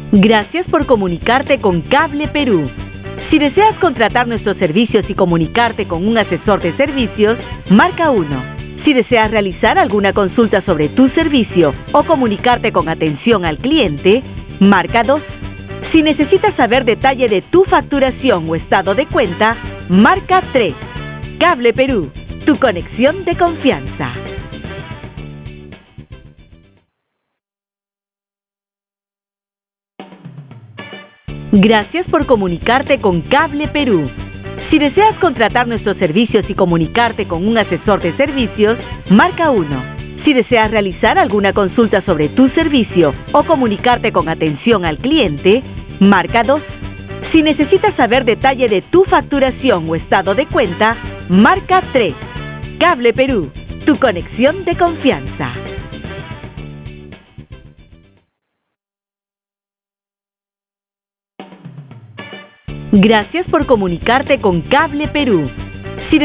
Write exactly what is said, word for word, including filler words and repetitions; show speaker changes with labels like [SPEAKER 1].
[SPEAKER 1] Gracias por comunicarte con Cable Perú. Si deseas contratar nuestros servicios y comunicarte con un asesor de servicios, marca uno. Si deseas realizar alguna consulta sobre tu servicio o comunicarte con atención al cliente, marca dos. Si necesitas saber detalle de tu facturación o estado de cuenta, marca tres. Cable Perú, tu conexión de confianza. Gracias por comunicarte con Cable Perú. Si deseas contratar nuestros servicios y comunicarte con un asesor de servicios, marca uno. Si deseas realizar alguna consulta sobre tu servicio o comunicarte con atención al cliente, marca dos. Si necesitas saber detalle de tu facturación o estado de cuenta, marca tres. Cable Perú, tu conexión de confianza. Si deseas contratar nuestros servicios y comunicarte con un asesor de servicios, marca uno. Si deseas realizar alguna consulta sobre tu servicio o comunicarte con atención al cliente, marca dos. Si necesitas saber detalle de tu facturación o estado de cuenta, marca tres. Cable Perú, tu conexión de confianza. Gracias por comunicarte con Cable Perú.